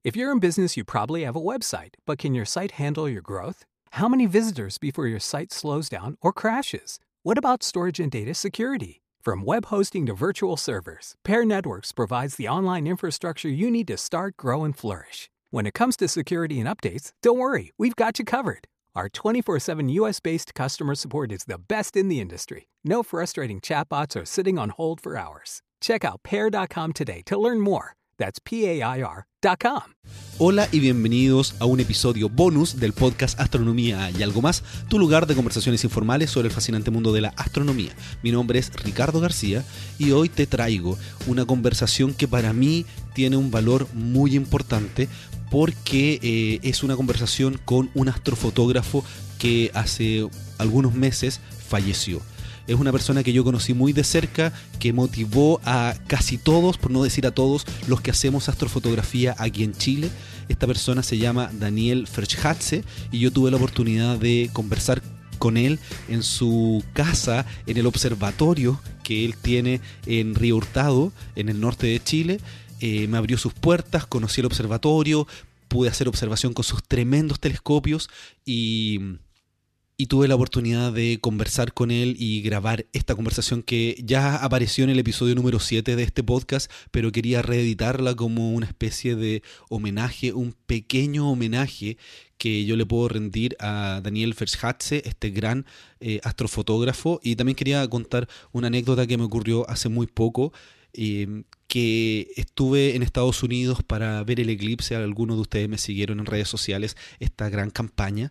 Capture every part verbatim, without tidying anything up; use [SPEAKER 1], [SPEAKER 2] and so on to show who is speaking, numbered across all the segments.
[SPEAKER 1] If you're in business, you probably have a website, but can your site handle your growth? How many visitors before your site slows down or crashes? What about storage and data security? From web hosting to virtual servers, Pair Networks provides the online infrastructure you need to start, grow, and flourish. When it comes to security and updates, don't worry, we've got you covered. Our twenty-four seven U S-based customer support is the best in the industry. No frustrating chatbots or sitting on hold for hours. Check out pair dot com today to learn more. That's P A I R dot com.
[SPEAKER 2] Hola y bienvenidos a un episodio bonus del podcast Astronomía y Algo Más, tu lugar de conversaciones informales sobre el fascinante mundo de la astronomía. Mi nombre es Ricardo García y hoy te traigo una conversación que para mí tiene un valor muy importante porque eh, es una conversación con un astrofotógrafo que hace algunos meses falleció. Es una persona que yo conocí muy de cerca, que motivó a casi todos, por no decir a todos, los que hacemos astrofotografía aquí en Chile. Esta persona se llama Daniel Fershhatze y yo tuve la oportunidad de conversar con él en su casa, en el observatorio que él tiene en Río Hurtado, en el norte de Chile. Eh, me abrió sus puertas, conocí el observatorio, pude hacer observación con sus tremendos telescopios y... Y tuve la oportunidad de conversar con él y grabar esta conversación que ya apareció en el episodio número siete de este podcast, pero quería reeditarla como una especie de homenaje, un pequeño homenaje que yo le puedo rendir a Daniel Fershhatze, este gran eh, astrofotógrafo. Y también quería contar una anécdota que me ocurrió hace muy poco, eh, que estuve en Estados Unidos para ver el eclipse. Algunos de ustedes me siguieron en redes sociales esta gran campaña.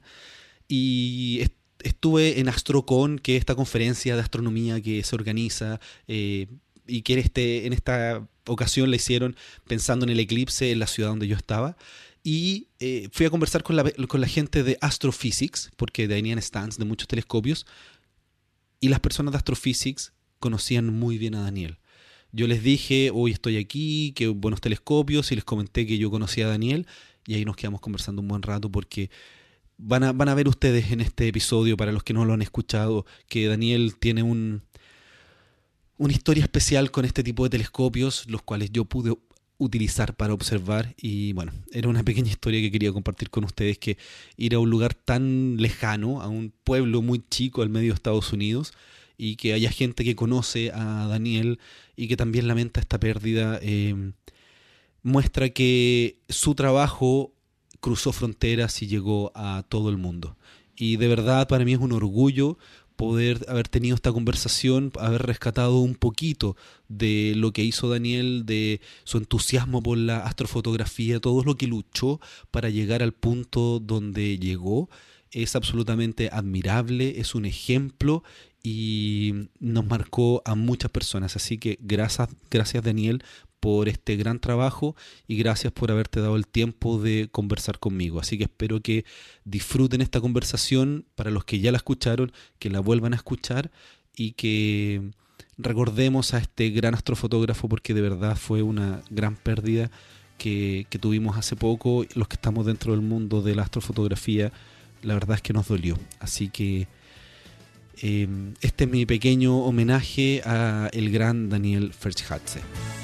[SPEAKER 2] Y estuve en AstroCon, que es esta conferencia de astronomía que se organiza eh, y que en, este, en esta ocasión la hicieron pensando en el eclipse en la ciudad donde yo estaba. Y eh, fui a conversar con la, con la gente de Astrophysics, porque tenían stands de muchos telescopios, y las personas de Astrophysics conocían muy bien a Daniel. Yo les dije, hoy estoy aquí, qué buenos telescopios, y les comenté que yo conocía a Daniel, y ahí nos quedamos conversando un buen rato porque... Van a, van a ver ustedes en este episodio, para los que no lo han escuchado, que Daniel tiene un, una historia especial con este tipo de telescopios, los cuales yo pude utilizar para observar. Y bueno, era una pequeña historia que quería compartir con ustedes, que ir a un lugar tan lejano, a un pueblo muy chico al medio de Estados Unidos, y que haya gente que conoce a Daniel y que también lamenta esta pérdida, eh, muestra que su trabajo cruzó fronteras y llegó a todo el mundo. Y de verdad para mí es un orgullo poder haber tenido esta conversación, haber rescatado un poquito de lo que hizo Daniel, de su entusiasmo por la astrofotografía, todo lo que luchó para llegar al punto donde llegó. Es absolutamente admirable, es un ejemplo y nos marcó a muchas personas. Así que gracias, gracias Daniel por este gran trabajo y gracias por haberte dado el tiempo de conversar conmigo. Así que espero que disfruten esta conversación, para los que ya la escucharon, que la vuelvan a escuchar y que recordemos a este gran astrofotógrafo, porque de verdad fue una gran pérdida que, que tuvimos hace poco. Los que estamos dentro del mundo de la astrofotografía, la verdad es que nos dolió. Así que eh, este es mi pequeño homenaje a el gran Daniel Fershhatze.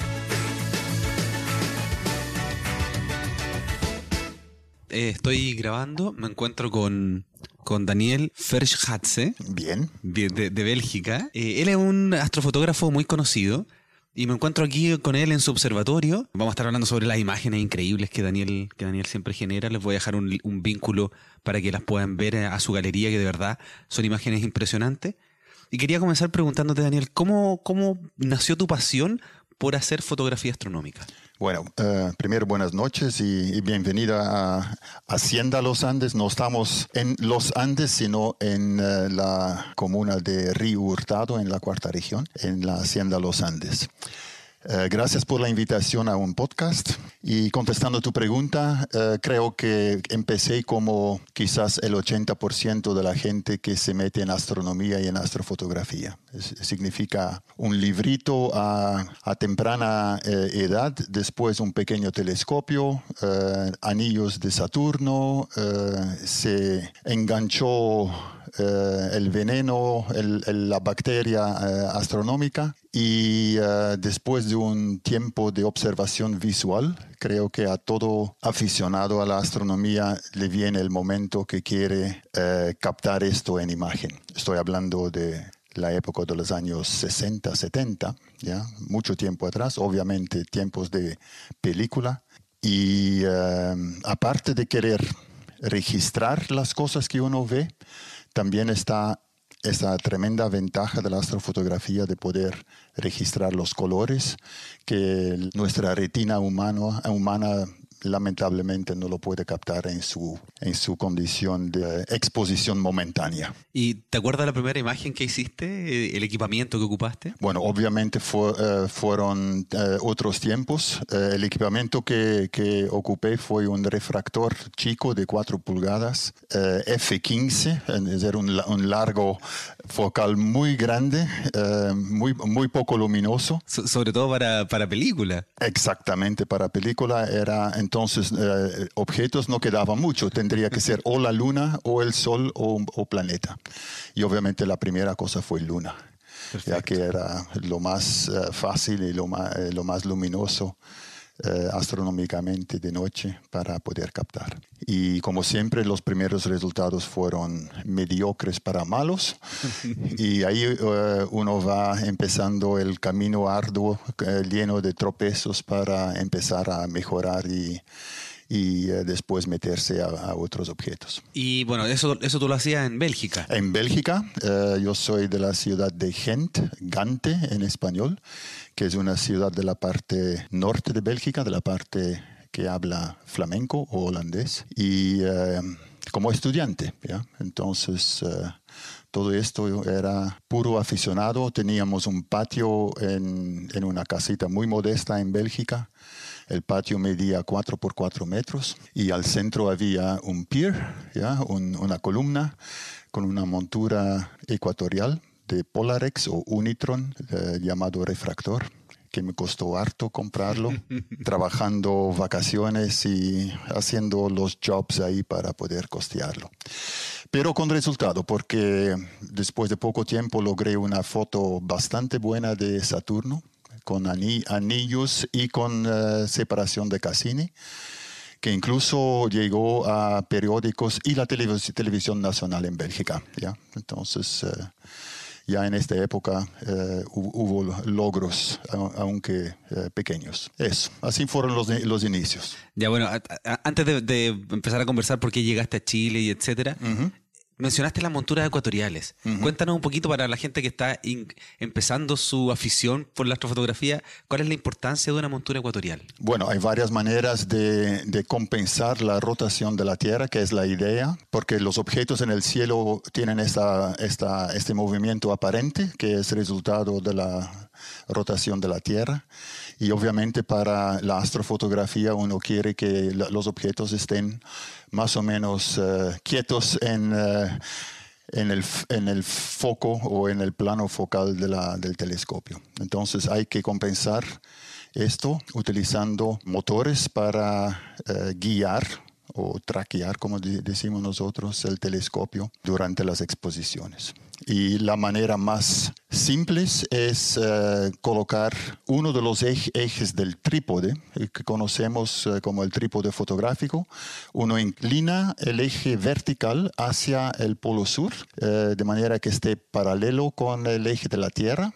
[SPEAKER 2] Eh, estoy grabando, me encuentro con, con Daniel Fershhatze.
[SPEAKER 3] Bien.
[SPEAKER 2] De, de, de Bélgica. Eh, él es un astrofotógrafo muy conocido y me encuentro aquí con él en su observatorio. Vamos a estar hablando sobre las imágenes increíbles que Daniel, que Daniel siempre genera. Les voy a dejar un, un vínculo para que las puedan ver a su galería, que de verdad son imágenes impresionantes. Y quería comenzar preguntándote, Daniel, ¿cómo, cómo nació tu pasión por hacer fotografía astronómica?
[SPEAKER 3] Bueno, uh, primero buenas noches y, y bienvenida a Hacienda Los Andes. No estamos en Los Andes, sino en uh, la comuna de Río Hurtado, en la cuarta región, en la Hacienda Los Andes. Uh, gracias por la invitación a un podcast. Y contestando tu pregunta, uh, creo que empecé como quizás el ochenta por ciento de la gente que se mete en astronomía y en astrofotografía. Es, significa un librito a, a temprana eh, edad, después un pequeño telescopio, uh, anillos de Saturno, uh, se enganchó eh, el veneno, el, el, la bacteria eh, astronómica. Y uh, después de un tiempo de observación visual, creo que a todo aficionado a la astronomía le viene el momento que quiere uh, captar esto en imagen. Estoy hablando de la época de los años sesenta, setenta, ¿ya? Mucho tiempo atrás, obviamente tiempos de película. Y uh, aparte de querer registrar las cosas que uno ve, también está esta tremenda ventaja de la astrofotografía de poder registrar los colores que nuestra retina humano, humana lamentablemente no lo puede captar en su, en su condición de exposición momentánea.
[SPEAKER 2] ¿Y te acuerdas la primera imagen que hiciste, el equipamiento que ocupaste?
[SPEAKER 3] Bueno, obviamente fue, uh, fueron uh, otros tiempos. Uh, el equipamiento que, que ocupé fue un refractor chico de cuatro pulgadas, uh, F quince, es decir, un, un largo focal muy grande, uh, muy, muy poco luminoso.
[SPEAKER 2] So, sobre todo para, para película.
[SPEAKER 3] Exactamente, para película era... Entonces, eh, objetos no quedaban mucho. Tendría que ser o la luna, o el sol, o, o planeta. Y obviamente la primera cosa fue luna. Perfecto. Ya que era lo más uh, fácil y lo más, eh, lo más luminoso eh, astronómicamente de noche para poder captar. Y como siempre, los primeros resultados fueron mediocres para malos. Y ahí uh, uno va empezando el camino arduo, uh, lleno de tropezos para empezar a mejorar y, y uh, después meterse a, a otros objetos.
[SPEAKER 2] Y bueno, eso, eso tú lo hacías en Bélgica.
[SPEAKER 3] En Bélgica, uh, yo soy de la ciudad de Ghent, Gante en español, que es una ciudad de la parte norte de Bélgica, de la parte que habla flamenco o holandés, y uh, como estudiante, ¿ya? Entonces uh, todo esto era puro aficionado. Teníamos un patio en, en una casita muy modesta en Bélgica. El patio medía cuatro por cuatro metros y al centro había un pier, ¿ya? Un, una columna con una montura ecuatorial de Polarex o Unitron eh, llamado refractor, que me costó harto comprarlo, trabajando vacaciones y haciendo los jobs ahí para poder costearlo. Pero con resultado, porque después de poco tiempo logré una foto bastante buena de Saturno, con anillos y con uh, separación de Cassini, que incluso llegó a periódicos y la televis- televisión nacional en Bélgica, ¿ya? Entonces... Uh, Ya en esta época eh, hubo logros, aunque eh, pequeños. Eso, así fueron los, los inicios.
[SPEAKER 2] Ya bueno, a, a, antes de, de empezar a conversar por qué llegaste a Chile y etcétera, uh-huh. mencionaste las monturas ecuatoriales. Uh-huh. Cuéntanos un poquito para la gente que está in, empezando su afición por la astrofotografía, ¿cuál es la importancia de una montura ecuatorial?
[SPEAKER 3] Bueno, hay varias maneras de, de compensar la rotación de la Tierra, que es la idea, porque los objetos en el cielo tienen esta, esta, este movimiento aparente, que es resultado de la rotación de la Tierra. Y obviamente para la astrofotografía uno quiere que la, los objetos estén más o menos uh, quietos en, uh, en, el, en el foco o en el plano focal de la, del telescopio. Entonces hay que compensar esto utilizando motores para uh, guiar o traquear, como de- decimos nosotros, el telescopio durante las exposiciones. Y la manera más simple es uh, colocar uno de los ej- ejes del trípode, que conocemos uh, como el trípode fotográfico. Uno inclina el eje vertical hacia el polo sur, uh, de manera que esté paralelo con el eje de la Tierra.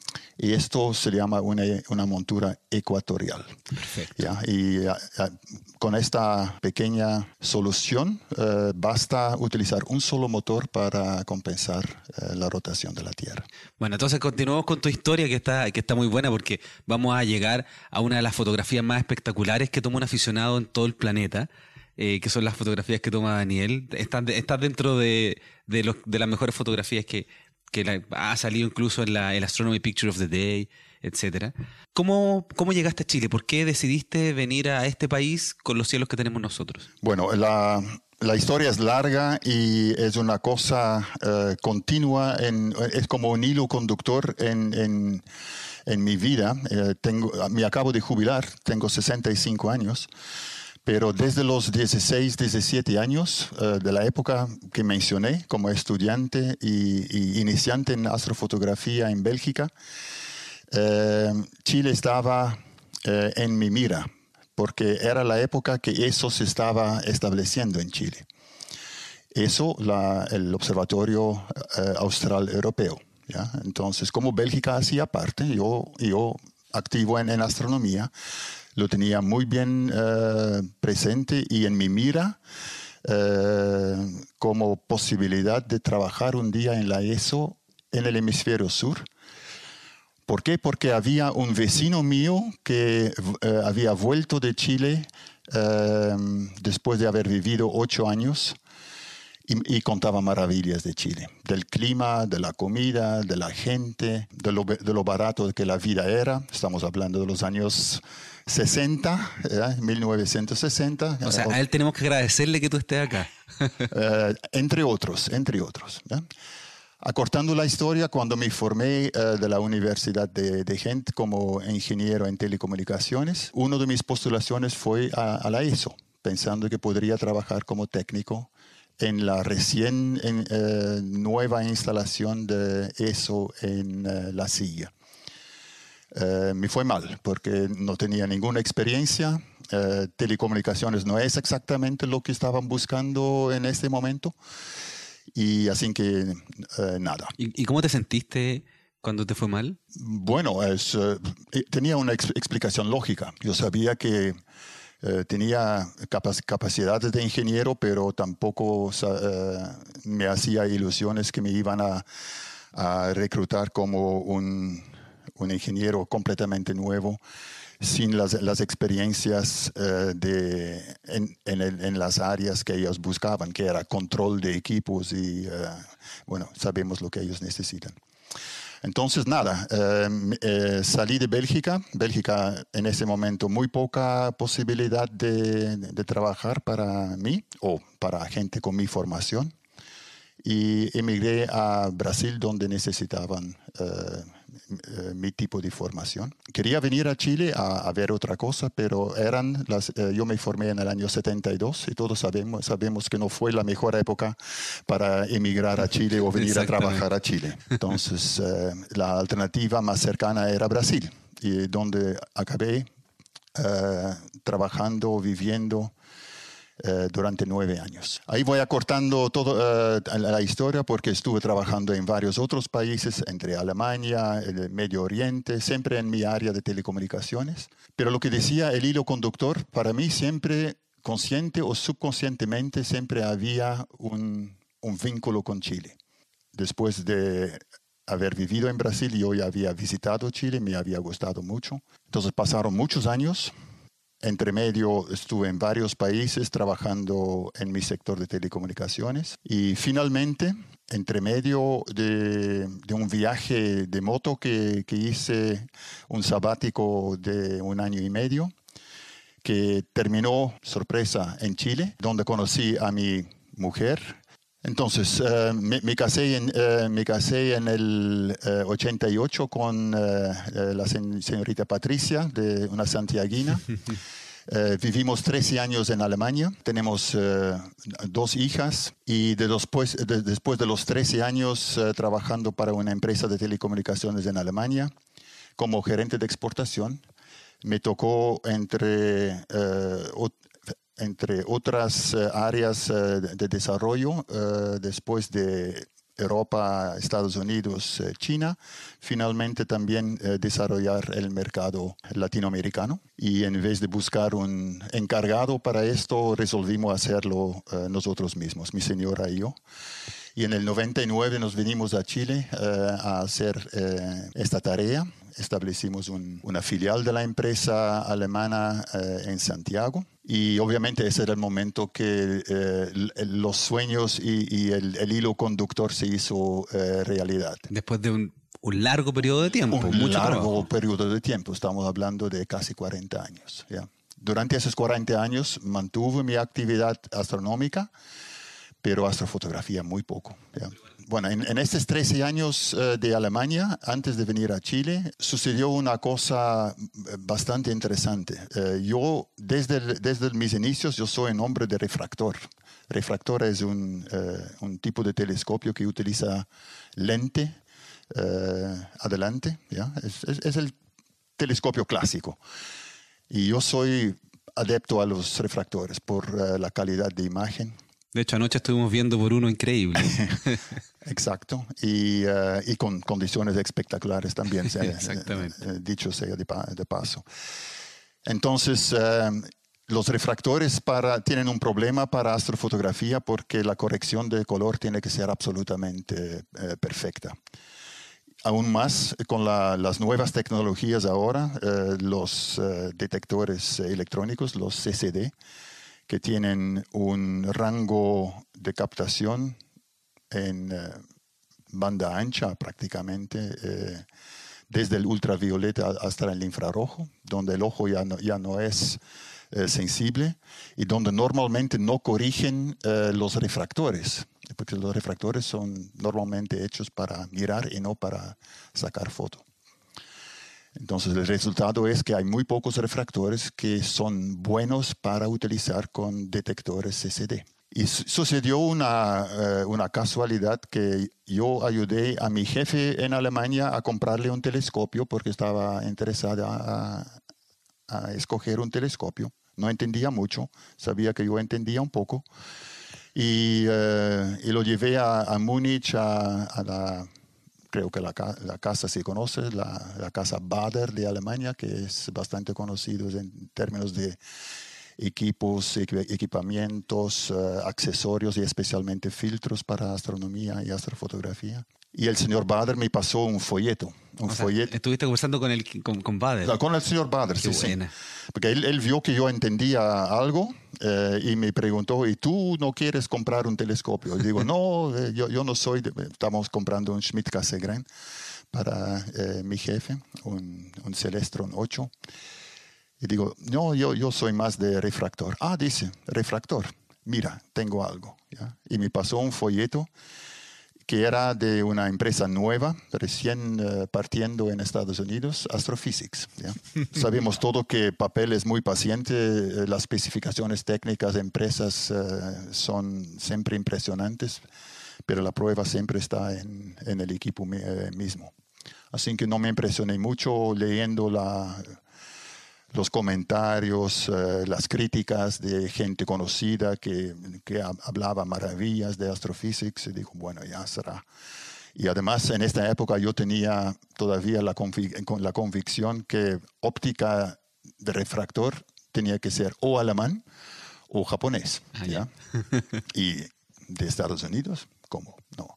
[SPEAKER 3] Y esto se llama una, una montura ecuatorial.
[SPEAKER 2] Perfecto.
[SPEAKER 3] ¿Ya? Y a, a, con esta pequeña solución uh, basta utilizar un solo motor para compensar uh, la rotación de la Tierra.
[SPEAKER 2] Bueno, entonces continuamos con tu historia que está, que está muy buena porque vamos a llegar a una de las fotografías más espectaculares que toma un aficionado en todo el planeta, eh, que son las fotografías que toma Daniel. Estás de, está dentro de, de, los, de las mejores fotografías que... que la, ha salido incluso en la el Astronomy Picture of the Day, etcétera. ¿Cómo, ¿Cómo llegaste a Chile? ¿Por qué decidiste venir a este país con los cielos que tenemos nosotros?
[SPEAKER 3] Bueno, la, la historia es larga y es una cosa uh, continua, en, es como un hilo conductor en, en, en mi vida. Uh, tengo, me acabo de jubilar, tengo sesenta y cinco años. Pero desde los dieciséis, diecisiete años uh, de la época que mencioné como estudiante y, y iniciante en astrofotografía en Bélgica, uh, Chile estaba uh, en mi mira, porque era la época que eso se estaba estableciendo en Chile. Eso, la, el Observatorio uh, Austral Europeo. ¿Ya? Entonces, como Bélgica hacía parte, yo, yo activo en, en astronomía, lo tenía muy bien uh, presente y en mi mira uh, como posibilidad de trabajar un día en la ESO en el hemisferio sur. ¿Por qué? Porque había un vecino mío que uh, había vuelto de Chile uh, después de haber vivido ocho años y, y contaba maravillas de Chile, del clima, de la comida, de la gente, de lo, de lo barato que la vida era. Estamos hablando de los años sesenta, ¿eh? mil novecientos sesenta.
[SPEAKER 2] O sea, a él tenemos que agradecerle que tú estés acá.
[SPEAKER 3] uh, entre otros, entre otros. ¿eh? Acortando la historia, cuando me formé uh, de la Universidad de, de Gent como ingeniero en telecomunicaciones, una de mis postulaciones fue a, a la ESO, pensando que podría trabajar como técnico en la recién en, uh, nueva instalación de ESO en uh, La Silla. Uh, me fue mal porque no tenía ninguna experiencia. Uh, telecomunicaciones no es exactamente lo que estaban buscando en este momento. Y así que uh, nada.
[SPEAKER 2] ¿Y, ¿Y cómo te sentiste cuando te fue mal?
[SPEAKER 3] Bueno, es, uh, tenía una ex explicación lógica. Yo sabía que uh, tenía capac capacidades de ingeniero, pero tampoco uh, me hacía ilusiones que me iban a, a reclutar como un... un ingeniero completamente nuevo, sin las, las experiencias uh, de, en, en, el, en las áreas que ellos buscaban, que era control de equipos y, uh, bueno, sabemos lo que ellos necesitan. Entonces, nada, uh, eh, salí de Bélgica. Bélgica, en ese momento, muy poca posibilidad de, de trabajar para mí o para gente con mi formación. Y emigré a Brasil, donde necesitaban uh, mi tipo de formación. Quería venir a Chile a, a ver otra cosa, pero eran las, uh, yo me formé en el año setenta y dos y todos sabemos, sabemos que no fue la mejor época para emigrar a Chile o venir a trabajar a Chile. Entonces, uh, la alternativa más cercana era Brasil, y donde acabé uh, trabajando, viviendo Uh, durante nueve años. Ahí voy acortando toda uh, la historia porque estuve trabajando en varios otros países, entre Alemania, el Medio Oriente, siempre en mi área de telecomunicaciones. Pero lo que decía el hilo conductor, para mí siempre, consciente o subconscientemente, siempre había un, un vínculo con Chile. Después de haber vivido en Brasil, yo ya había visitado Chile, me había gustado mucho. Entonces pasaron muchos años. Entre medio estuve en varios países trabajando en mi sector de telecomunicaciones y finalmente, entre medio de, de un viaje de moto que, que hice, un sabático de un año y medio, que terminó, sorpresa, en Chile, donde conocí a mi mujer. Entonces, uh, me, me, casé en, uh, me casé en el uh, ochenta y ocho con uh, la sen señorita Patricia, de una santiaguina. Uh, vivimos trece años en Alemania, tenemos uh, dos hijas y de después, de, después de los trece años uh, trabajando para una empresa de telecomunicaciones en Alemania, como gerente de exportación, me tocó entre... Uh, entre otras uh, áreas uh, de, de desarrollo, uh, después de Europa, Estados Unidos, uh, China, finalmente también uh, desarrollar el mercado latinoamericano. Y en vez de buscar un encargado para esto, resolvimos hacerlo uh, nosotros mismos, mi señora y yo. Y en el noventa y nueve nos vinimos a Chile uh, a hacer uh, esta tarea. Establecimos un, una filial de la empresa alemana uh, en Santiago. Y obviamente ese era el momento que uh, los sueños y, y el, el hilo conductor se hizo uh, realidad.
[SPEAKER 2] Después de un, un largo periodo de tiempo.
[SPEAKER 3] Un
[SPEAKER 2] mucho
[SPEAKER 3] largo
[SPEAKER 2] trabajo.
[SPEAKER 3] periodo de tiempo. Estamos hablando de casi cuarenta años. ¿ya? Durante esos cuarenta años mantuve mi actividad astronómica, pero astrofotografía muy poco. ¿ya? bueno, en, en estos trece años uh, de Alemania, antes de venir a Chile, sucedió una cosa bastante interesante. Uh, yo, desde, el, desde mis inicios, yo soy un hombre de refractor. Refractor es un, uh, un tipo de telescopio que utiliza lente uh, adelante, ¿ya? Es, es, es el telescopio clásico. Y yo soy adepto a los refractores por uh, la calidad de imagen.
[SPEAKER 2] De hecho, anoche estuvimos viendo por uno increíble.
[SPEAKER 3] Exacto, y, uh, y con condiciones espectaculares también,
[SPEAKER 2] Exactamente.
[SPEAKER 3] Eh, eh, dicho sea de, de paso. Entonces, uh, los refractores para, tienen un problema para astrofotografía porque la corrección de color tiene que ser absolutamente uh, perfecta. Aún más con la, las nuevas tecnologías ahora, uh, los uh, detectores electrónicos, los C C D, que tienen un rango de captación en eh, banda ancha prácticamente, eh, desde el ultravioleta hasta el infrarrojo, donde el ojo ya no, ya no es eh, sensible y donde normalmente no corrigen eh, los refractores, porque los refractores son normalmente hechos para mirar y no para sacar foto. Entonces el resultado es que hay muy pocos refractores que son buenos para utilizar con detectores C C D. Y su sucedió una, uh, una casualidad que yo ayudé a mi jefe en Alemania a comprarle un telescopio porque estaba interesada a, a escoger un telescopio. No entendía mucho, sabía que yo entendía un poco. Y, uh, y lo llevé a, a Múnich, a, a la... Creo que la, la casa se conoce, la, la casa Bader de Alemania, que es bastante conocido en términos de equipos, equipamientos, uh, accesorios y especialmente filtros para astronomía y astrofotografía. Y el señor Bader me pasó un folleto. Un
[SPEAKER 2] o sea,
[SPEAKER 3] folleto.
[SPEAKER 2] Estuviste conversando con, el, con, con Bader.
[SPEAKER 3] Con el señor Bader,
[SPEAKER 2] Qué
[SPEAKER 3] sí,
[SPEAKER 2] buena.
[SPEAKER 3] sí. Porque él, él vio que yo entendía algo eh, y me preguntó, ¿y tú no quieres comprar un telescopio? Y digo, no, eh, yo, yo no soy, de, estamos comprando un Schmidt-Cassegrain para eh, mi jefe, un, un Celestron ocho. Y digo, no, yo, yo soy más de refractor. Ah, dice, refractor, mira, tengo algo. ¿Ya? Y me pasó un folleto que era de una empresa nueva, recién uh, partiendo en Estados Unidos, Astrophysics. ¿Ya? Sabemos todo que papel es muy paciente, eh, las especificaciones técnicas de empresas uh, son siempre impresionantes, pero la prueba siempre está en, en el equipo eh, mismo. Así que no me impresioné mucho leyendo la... los comentarios, uh, las críticas de gente conocida que, que hablaba maravillas de Astrophysics y dijo, bueno, ya será. Y además en esta época yo tenía todavía la, convic la convicción que óptica de refractor tenía que ser o alemán o japonés. Ah, ¿ya? Y de Estados Unidos, ¿cómo? No.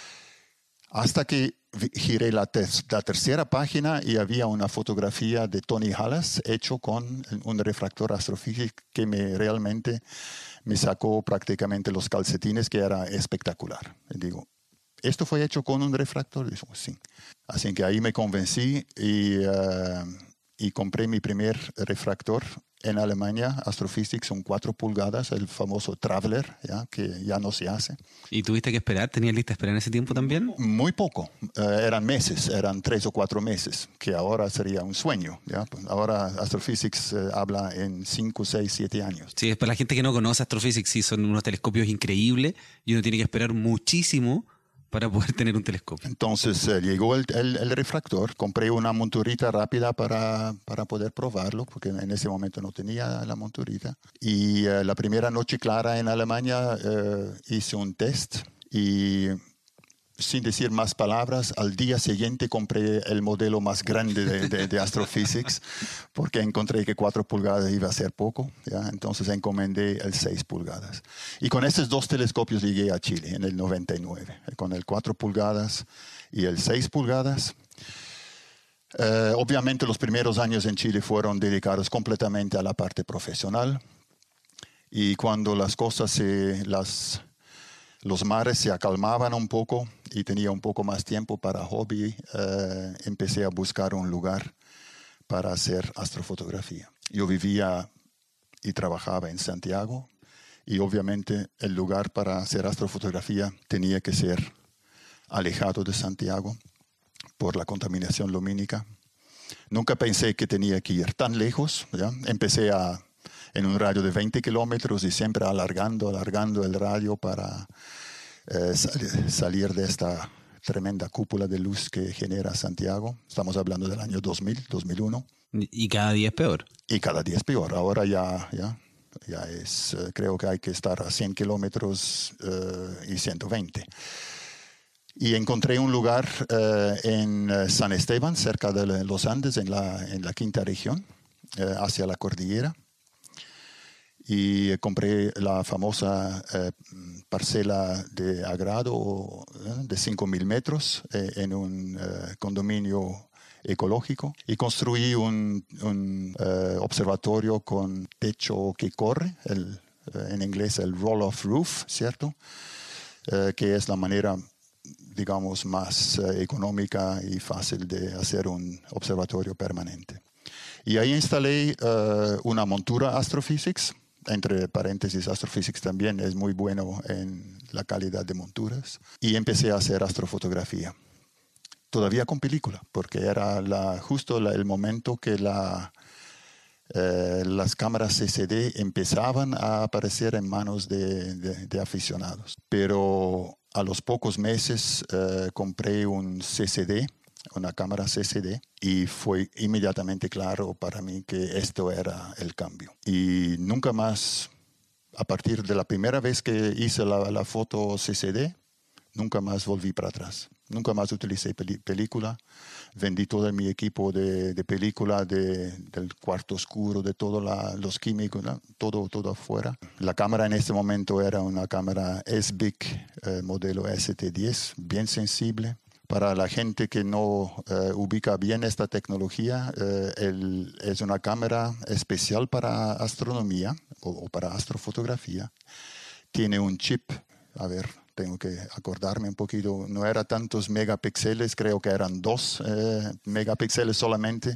[SPEAKER 3] Hasta que giré la, ter la tercera página y había una fotografía de Tony Hallas hecho con un refractor Astrophysics que me, realmente me sacó prácticamente los calcetines, que era espectacular. Y digo, ¿esto fue hecho con un refractor? Y digo, sí. Así que ahí me convencí y, uh, y compré mi primer refractor en Alemania, Astrophysics, son cuatro pulgadas, el famoso Traveler, ¿ya? Que ya no se hace.
[SPEAKER 2] ¿Y tuviste que esperar? ¿Tenías lista espera en ese tiempo también?
[SPEAKER 3] Muy poco, uh, eran meses, eran tres o cuatro meses, que ahora sería un sueño. ¿Ya? Ahora Astrophysics uh, habla en cinco, seis, siete años.
[SPEAKER 2] Sí, para la gente que no conoce Astrophysics, sí, son unos telescopios increíbles y uno tiene que esperar muchísimo para poder tener un telescopio.
[SPEAKER 3] Entonces eh, llegó el, el, el refractor, compré una monturita rápida para, para poder probarlo, porque en ese momento no tenía la monturita. Y eh, la primera noche clara en Alemania eh, hice un test y sin decir más palabras, al día siguiente compré el modelo más grande de, de, de Astrophysics, porque encontré que cuatro pulgadas iba a ser poco, ¿ya? Entonces encomendé el seis pulgadas. Y con estos dos telescopios llegué a Chile en el noventa y nueve, con el cuatro pulgadas y el seis pulgadas. Uh, obviamente los primeros años en Chile fueron dedicados completamente a la parte profesional, y cuando las cosas se... las los mares se acalmaban un poco y tenía un poco más tiempo para hobby, eh, empecé a buscar un lugar para hacer astrofotografía. Yo vivía y trabajaba en Santiago y obviamente el lugar para hacer astrofotografía tenía que ser alejado de Santiago por la contaminación lumínica. Nunca pensé que tenía que ir tan lejos, ¿ya? Empecé a, en un radio de veinte kilómetros y siempre alargando, alargando el radio para eh, sal, salir de esta tremenda cúpula de luz que genera Santiago. Estamos hablando del año dos mil, dos mil uno.
[SPEAKER 2] Y cada día es peor.
[SPEAKER 3] Y cada día es peor. Ahora ya, ya, ya es, uh, creo que hay que estar a cien kilómetros uh, y ciento veinte. Y encontré un lugar uh, en uh, San Esteban, cerca de los Andes, en la, en la quinta región, uh, hacia la cordillera. Y compré la famosa eh, parcela de agrado eh, de cinco mil metros eh, en un eh, condominio ecológico y construí un, un eh, observatorio con techo que corre, el, eh, en inglés el roll-off roof, ¿cierto? Eh, que es la manera, digamos, más eh, económica y fácil de hacer un observatorio permanente. Y ahí instalé eh, una montura Astrophysics. Entre paréntesis, Astrophysics también es muy bueno en la calidad de monturas. Y empecé a hacer astrofotografía. Todavía con película, porque era la, justo la, el momento que la, eh, las cámaras C C D empezaban a aparecer en manos de, de, de aficionados. Pero a los pocos meses eh, compré un C C D, una cámara C C D, y fue inmediatamente claro para mí que esto era el cambio. Y nunca más, a partir de la primera vez que hice la, la foto C C D, nunca más volví para atrás. Nunca más utilicé peli película. Vendí todo mi equipo de, de película, de, del cuarto oscuro, de todos los químicos, ¿no? todo, todo afuera. La cámara en ese momento era una cámara S B I C eh, modelo S T diez, bien sensible. Para la gente que no eh, ubica bien esta tecnología, eh, el, es una cámara especial para astronomía o, o para astrofotografía. Tiene un chip, a ver, tengo que acordarme un poquito, no era tantos megapíxeles, creo que eran dos eh, megapíxeles solamente.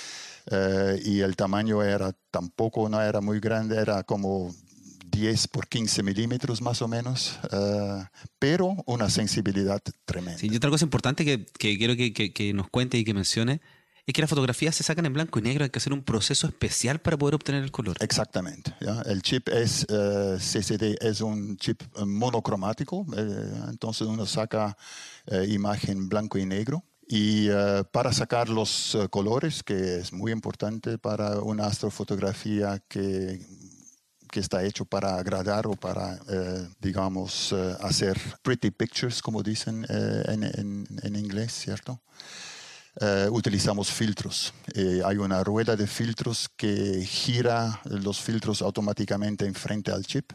[SPEAKER 3] Eh, y el tamaño era tampoco, no era muy grande, era como diez por quince milímetros más o menos, uh, pero una sensibilidad tremenda.
[SPEAKER 2] Sí, y otra cosa importante que, que quiero que, que, que nos cuente y que mencione es que las fotografías se sacan en blanco y negro, hay que hacer un proceso especial para poder obtener el color.
[SPEAKER 3] Exactamente. ¿ya? El chip es, uh, C C D es un chip monocromático, eh, entonces uno saca uh, imagen blanco y negro. Y uh, para sacar los uh, colores, que es muy importante para una astrofotografía que que está hecho para agradar o para, eh, digamos, eh, hacer pretty pictures, como dicen eh, en, en, en inglés, ¿cierto? Eh, utilizamos filtros. Eh, hay una rueda de filtros que gira los filtros automáticamente enfrente al chip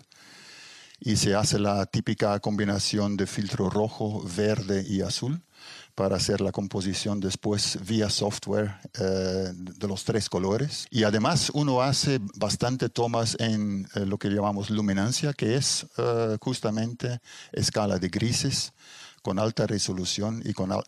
[SPEAKER 3] y se hace la típica combinación de filtro rojo, verde y azul para hacer la composición después vía software eh, de los tres colores. Y además uno hace bastante tomas en eh, lo que llamamos luminancia, que es eh, justamente escala de grises con alta resolución y con, eh,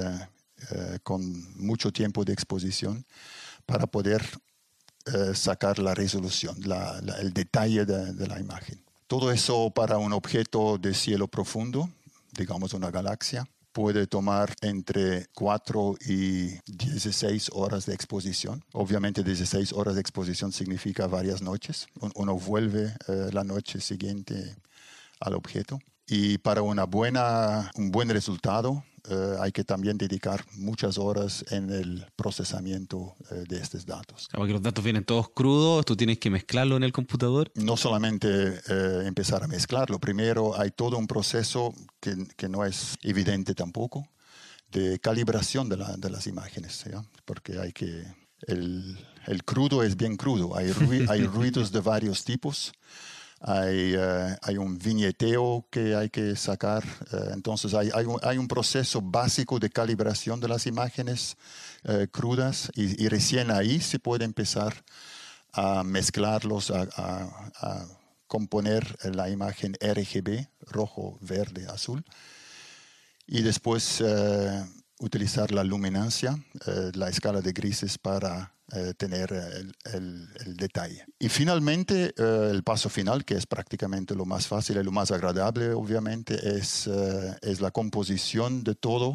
[SPEAKER 3] eh, con mucho tiempo de exposición para poder eh, sacar la resolución, la, la, el detalle de, de la imagen. Todo eso para un objeto de cielo profundo, digamos una galaxia, puede tomar entre cuatro y dieciséis horas de exposición. Obviamente dieciséis horas de exposición significa varias noches. Uno vuelve eh, la noche siguiente al objeto. Y para una buena, un buen resultado eh, hay que también dedicar muchas horas en el procesamiento eh, de estos datos.
[SPEAKER 2] Claro, que los datos vienen todos crudos, tú tienes que mezclarlo en el computador.
[SPEAKER 3] No solamente eh, empezar a mezclarlo, primero hay todo un proceso que, que no es evidente tampoco, de calibración de, la, de las imágenes, ¿ya? Porque hay que... El, el crudo es bien crudo, hay, ru, hay ruidos de varios tipos. Hay, uh, hay un viñeteo que hay que sacar, uh, entonces hay, hay, un, hay un proceso básico de calibración de las imágenes uh, crudas y, y recién ahí se puede empezar a mezclarlos, a, a, a componer la imagen R G B, rojo, verde, azul. Y después uh, utilizar la luminancia, eh, la escala de grises para eh, tener el, el, el detalle. Y finalmente, eh, el paso final, que es prácticamente lo más fácil y lo más agradable, obviamente, es, eh, es la composición de todo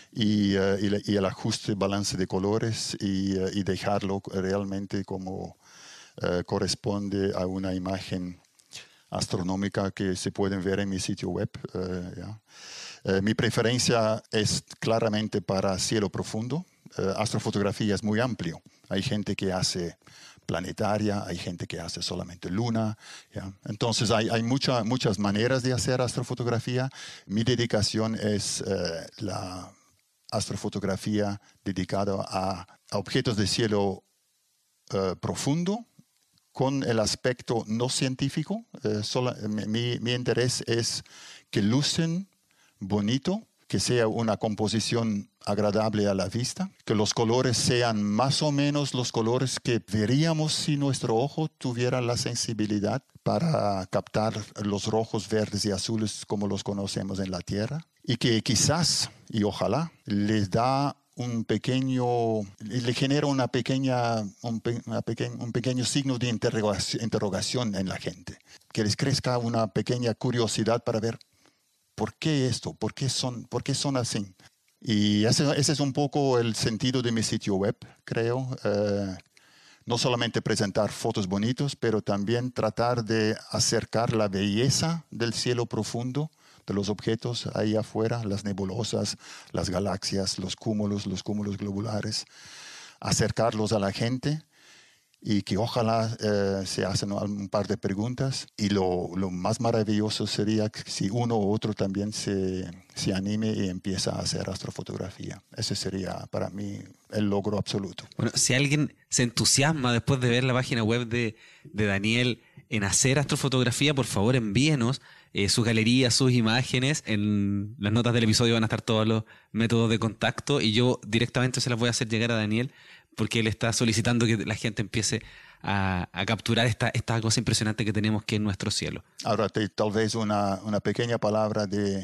[SPEAKER 3] y, uh, y, y el ajuste, balance de colores y, uh, y dejarlo realmente como uh, corresponde a una imagen astronómica que se pueden ver en mi sitio web. Uh, yeah. uh, mi preferencia es claramente para cielo profundo. Uh, astrofotografía es muy amplio. Hay gente que hace planetaria, hay gente que hace solamente luna. ¿Ya? Entonces hay, hay mucha, muchas maneras de hacer astrofotografía. Mi dedicación es uh, la astrofotografía dedicada a, a objetos de cielo uh, profundo, con el aspecto no científico. Uh, sola, mi, mi interés es que lucen bonito, que sea una composición agradable a la vista, que los colores sean más o menos los colores que veríamos si nuestro ojo tuviera la sensibilidad para captar los rojos, verdes y azules como los conocemos en la Tierra, y que quizás, y ojalá, les da un pequeño, le genera una pequeña, un, pe, una peque, un pequeño signo de interrogación, interrogación en la gente, que les crezca una pequeña curiosidad para ver ¿por qué esto? ¿Por qué son, por qué son así? Y ese, ese es un poco el sentido de mi sitio web, creo. Eh, no solamente presentar fotos bonitos, pero también tratar de acercar la belleza del cielo profundo, de los objetos ahí afuera, las nebulosas, las galaxias, los cúmulos, los cúmulos globulares, acercarlos a la gente. Y que ojalá eh, se hacen un par de preguntas. Y lo, lo más maravilloso sería que si uno u otro también se, se anime y empieza a hacer astrofotografía. Ese sería para mí el logro absoluto.
[SPEAKER 2] Bueno, si alguien se entusiasma después de ver la página web de, de Daniel en hacer astrofotografía, por favor envíenos eh, sus galerías, sus imágenes. En las notas del episodio van a estar todos los métodos de contacto y yo directamente se las voy a hacer llegar a Daniel, porque él está solicitando que la gente empiece a, a capturar esta, esta cosa impresionante que tenemos que es nuestro cielo.
[SPEAKER 3] Ahora, te, tal vez una, una pequeña palabra de,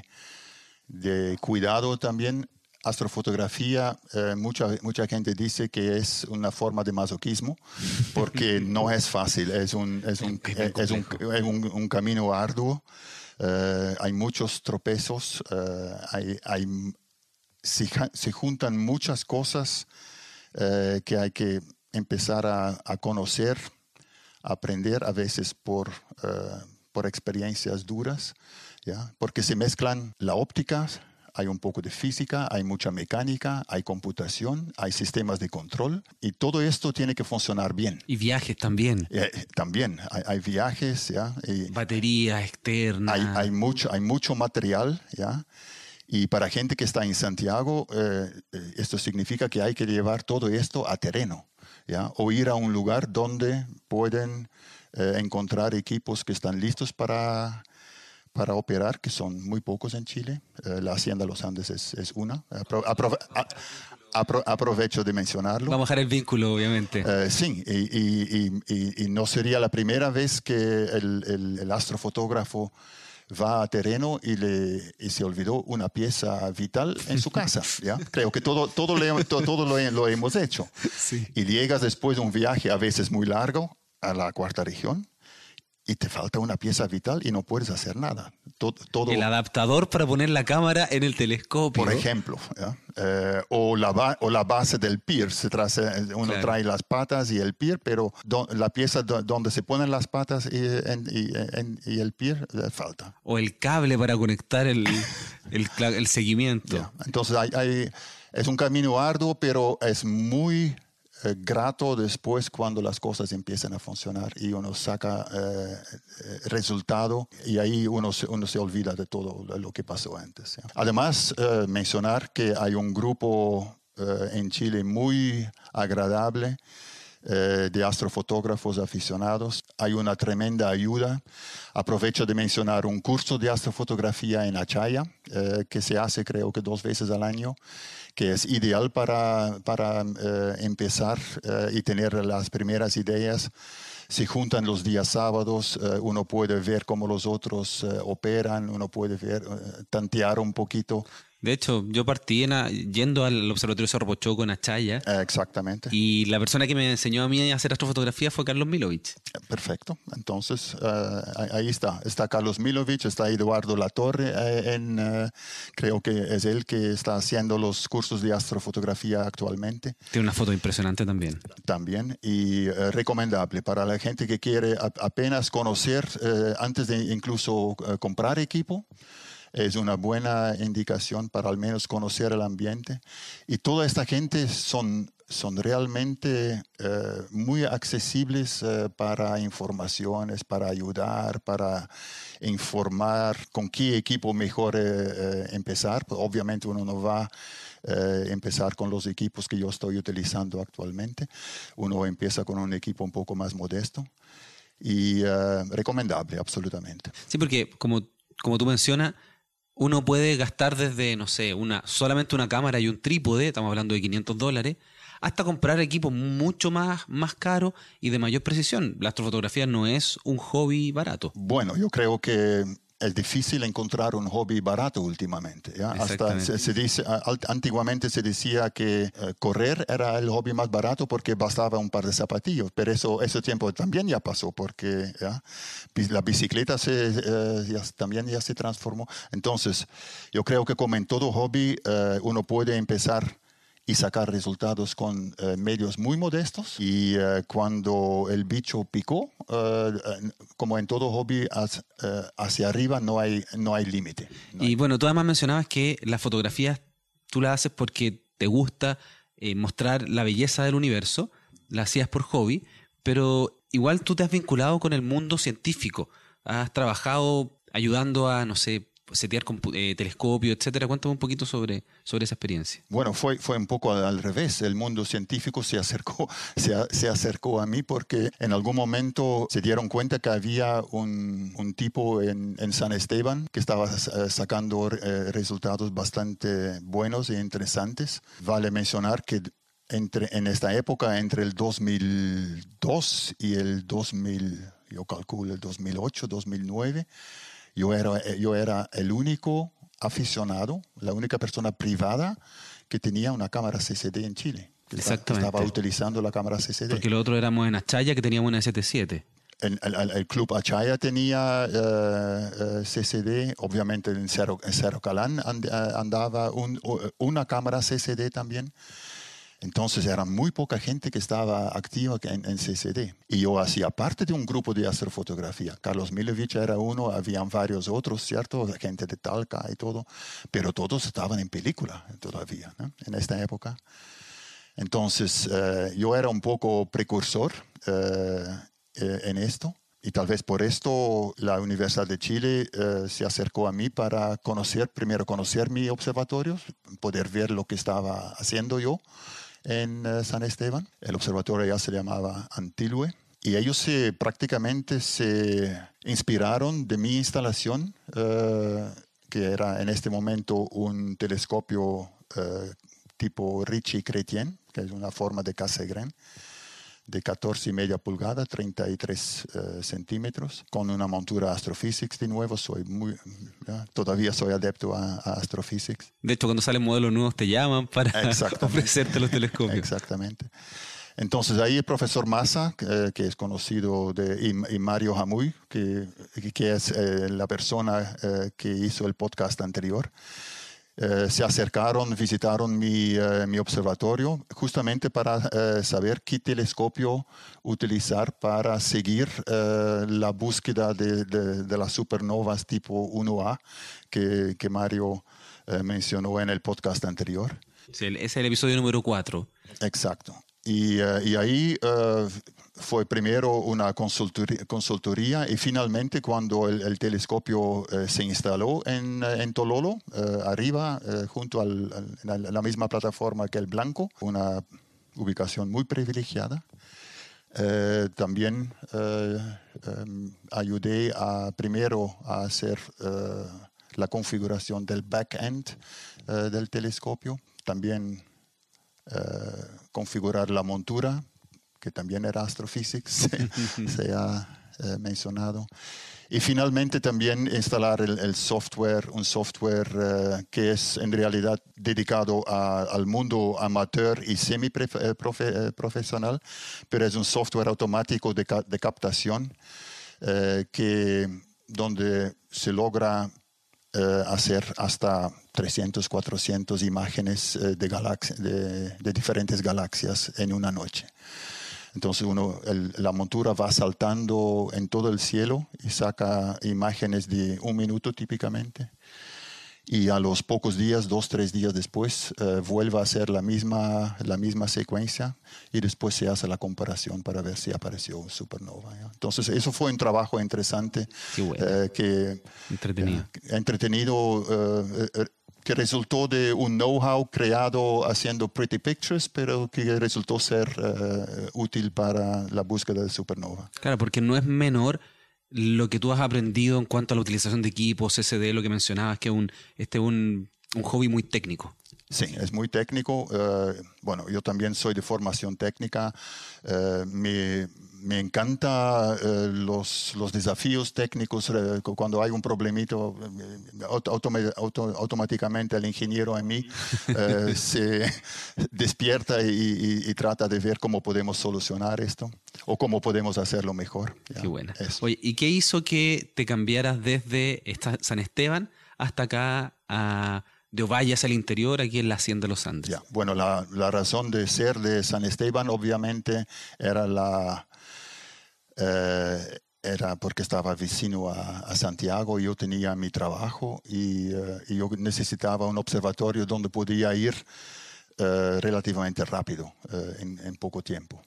[SPEAKER 3] de cuidado también. Astrofotografía, eh, mucha, mucha gente dice que es una forma de masoquismo, porque no es fácil, es un, es un, es un, es un, un camino arduo. Uh, hay muchos tropezos, uh, hay, hay, se, se juntan muchas cosas Uh, que hay que empezar a, a conocer, a aprender a veces por, uh, por experiencias duras, ¿ya? Porque se mezclan la óptica, hay un poco de física, hay mucha mecánica, hay computación, hay sistemas de control y todo esto tiene que funcionar bien.
[SPEAKER 2] Y viajes también.
[SPEAKER 3] Eh, también, hay, hay viajes, ¿ya? Y
[SPEAKER 2] baterías externas.
[SPEAKER 3] Hay, hay, mucho, hay mucho material, ¿ya? Y para gente que está en Santiago, eh, esto significa que hay que llevar todo esto a terreno, ¿ya? O ir a un lugar donde pueden eh, encontrar equipos que están listos para, para operar, que son muy pocos en Chile. Eh, la Hacienda Los Andes es, es una. Apro, apro, a, apro, aprovecho de mencionarlo.
[SPEAKER 2] Vamos a dejar el vínculo, obviamente.
[SPEAKER 3] Eh, sí, y, y, y, y no sería la primera vez que el, el, el astrofotógrafo va a terreno y, le, y se olvidó una pieza vital en su casa. ¿Ya? Creo que todo, todo, le, todo, todo lo, lo hemos hecho.
[SPEAKER 2] Sí.
[SPEAKER 3] Y llegas después de un viaje a veces muy largo a la cuarta región y te falta una pieza vital y no puedes hacer nada. Todo, todo,
[SPEAKER 2] el adaptador para poner la cámara en el telescopio.
[SPEAKER 3] Por ejemplo. ¿Ya? Eh, o, la ba- o la base del pier. Se trae, uno claro. trae las patas y el pier, pero do- la pieza do- donde se ponen las patas y, en, y, en, y el pier eh, falta.
[SPEAKER 2] O el cable para conectar el, el, el seguimiento.
[SPEAKER 3] Yeah. Entonces hay, hay, es un camino arduo, pero es muy eh, grato después cuando las cosas empiezan a funcionar y uno saca eh, resultado y ahí uno se, uno se olvida de todo lo que pasó antes. ¿Ya? Además, eh, mencionar que hay un grupo eh, en Chile muy agradable eh, de astrofotógrafos aficionados. Hay una tremenda ayuda. Aprovecho de mencionar un curso de astrofotografía en Achaya, eh, que se hace creo que dos veces al año, que es ideal para, para eh, empezar eh, y tener las primeras ideas. Se juntan los días sábados, eh, uno puede ver cómo los otros eh, operan, uno puede ver, eh, tantear un poquito.
[SPEAKER 2] De hecho, yo partí en a, yendo al Observatorio Cerro Pochoco en Achaya.
[SPEAKER 3] Eh, exactamente.
[SPEAKER 2] Y la persona que me enseñó a mí a hacer astrofotografía fue Carlos Milovich.
[SPEAKER 3] Perfecto. Entonces, uh, ahí está. Está Carlos Milovich, está Eduardo Latorre. Eh, en, uh, creo que es él que está haciendo los cursos de astrofotografía actualmente.
[SPEAKER 2] Tiene una foto impresionante también.
[SPEAKER 3] También. Y uh, recomendable para la gente que quiere a, apenas conocer, uh, antes de incluso uh, comprar equipo. Es una buena indicación para al menos conocer el ambiente. Y toda esta gente son, son realmente eh, muy accesibles eh, para informaciones, para ayudar, para informar con qué equipo mejor eh, eh, empezar. Pues obviamente uno no va a eh, empezar con los equipos que yo estoy utilizando actualmente. Uno empieza con un equipo un poco más modesto y eh, recomendable, absolutamente.
[SPEAKER 2] Sí, porque como, como tú mencionas, uno puede gastar desde, no sé, una, solamente una cámara y un trípode, estamos hablando de quinientos dólares, hasta comprar equipos mucho más, más caros y de mayor precisión. La astrofotografía no es un hobby barato.
[SPEAKER 3] Bueno, yo creo que es difícil encontrar un hobby barato últimamente. ¿ya? Hasta se, se dice, antiguamente se decía que uh, correr era el hobby más barato porque bastaba un par de zapatillos, pero eso, ese tiempo también ya pasó porque ¿ya? la bicicleta se, uh, ya, también ya se transformó. Entonces, yo creo que como en todo hobby, uh, uno puede empezar y sacar resultados con uh, medios muy modestos. Y uh, cuando el bicho picó, uh, como en todo hobby, hacia, uh, hacia arriba no hay, no hay límite. No
[SPEAKER 2] y
[SPEAKER 3] hay...
[SPEAKER 2] bueno, tú además mencionabas que las fotografías tú las haces porque te gusta eh, mostrar la belleza del universo, la hacías por hobby, pero igual tú te has vinculado con el mundo científico. Has trabajado ayudando a, no sé, setear eh, telescopio, etcétera. Cuéntame un poquito sobre, sobre esa experiencia.
[SPEAKER 3] Bueno, fue, fue un poco al revés. El mundo científico se acercó, se, se acercó a mí porque en algún momento se dieron cuenta que había un, un tipo en, en San Esteban que estaba uh, sacando uh, resultados bastante buenos e interesantes. Vale mencionar que entre, en esta época, entre el dos mil dos y el dos mil, yo calculo el dos mil ocho, dos mil nueve, Yo era, yo era el único aficionado, la única persona privada que tenía una cámara C C D en Chile. Que
[SPEAKER 2] Exactamente.
[SPEAKER 3] Estaba utilizando la cámara C C D.
[SPEAKER 2] Porque lo otro éramos en Achaya, que teníamos una S T siete.
[SPEAKER 3] El, el, el Club Achaya tenía uh, uh, C C D, obviamente en Cerro, en Cerro Calán and, uh, andaba un, uh, una cámara C C D también. Entonces era muy poca gente que estaba activa en, en C C D. Y yo hacía parte de un grupo de astrofotografía. Carlos Milovich era uno, habían varios otros, ¿cierto? Gente de Talca y todo. Pero todos estaban en película todavía, ¿no? En esta época. Entonces uh, yo era un poco precursor uh, en esto. Y tal vez por esto la Universidad de Chile uh, se acercó a mí para conocer, primero conocer mi observatorio, poder ver lo que estaba haciendo yo en uh, San Esteban. El observatorio ya se llamaba Antilue. Y ellos se, prácticamente se inspiraron de mi instalación, uh, que era en este momento un telescopio uh, tipo Ritchie-Chrétien, que es una forma de Cassegrain, de catorce y media pulgadas, treinta y tres uh, centímetros, con una montura Astrophysics de nuevo. Soy muy, ¿ya? Todavía soy adepto a, a Astrophysics.
[SPEAKER 2] De hecho, cuando salen modelos nuevos te llaman para ofrecerte los telescopios.
[SPEAKER 3] Exactamente. Entonces ahí el profesor Massa, eh, que es conocido, de, y, y Mario Jamuy, que, que es eh, la persona eh, que hizo el podcast anterior, Uh, se acercaron, visitaron mi, uh, mi observatorio justamente para uh, saber qué telescopio utilizar para seguir uh, la búsqueda de, de, de las supernovas tipo uno A que, que Mario uh, mencionó en el podcast anterior.
[SPEAKER 2] Sí, ese es el episodio número cuatro.
[SPEAKER 3] Exacto. Y, uh, y ahí uh, fue primero una consultoría, consultoría y finalmente cuando el, el telescopio uh, se instaló en, en Tololo, uh, arriba, uh, junto al, al, a la misma plataforma que el Blanco, una ubicación muy privilegiada. Uh, también uh, um, ayudé a, primero a hacer uh, la configuración del back-end uh, del telescopio. También Uh, configurar la montura, que también era Astrophysics, se, se ha uh, mencionado. Y finalmente también instalar el, el software, un software uh, que es en realidad dedicado a, al mundo amateur y semi-profesional, pero es un software automático de, ca de captación uh, que, donde se logra uh, hacer hasta trescientas, cuatrocientas imágenes uh, de, de, de diferentes galaxias en una noche. Entonces uno, el, la montura va saltando en todo el cielo y saca imágenes de un minuto típicamente. Y a los pocos días, dos, tres días después, uh, vuelve a hacer la misma, la misma secuencia y después se hace la comparación para ver si apareció supernova, ¿ya? Entonces eso fue un trabajo interesante.
[SPEAKER 2] Qué bueno.
[SPEAKER 3] uh, que
[SPEAKER 2] entretenido.
[SPEAKER 3] Uh, entretenido uh, uh, que resultó de un know-how creado haciendo pretty pictures, pero que resultó ser uh, útil para la búsqueda de supernova.
[SPEAKER 2] Claro, porque no es menor lo que tú has aprendido en cuanto a la utilización de equipos, C C D, lo que mencionabas, que es un, este un, un hobby muy técnico.
[SPEAKER 3] Sí, es muy técnico. Uh, bueno, yo también soy de formación técnica. Uh, me, me encanta uh, los, los desafíos técnicos. Uh, cuando hay un problemito, auto, auto, automáticamente el ingeniero en mí uh, se despierta y, y, y trata de ver cómo podemos solucionar esto o cómo podemos hacerlo mejor.
[SPEAKER 2] ¿Ya? Qué buena. Eso. Oye, ¿y qué hizo que te cambiaras desde esta San Esteban hasta acá a de Ovalle hacia el interior, aquí en la Hacienda de los Andes?
[SPEAKER 3] Yeah. Bueno, la, la razón de ser de San Esteban obviamente era la eh, era porque estaba vecino a, a Santiago. Yo tenía mi trabajo y, uh, y yo necesitaba un observatorio donde podía ir uh, relativamente rápido, uh, en, en poco tiempo.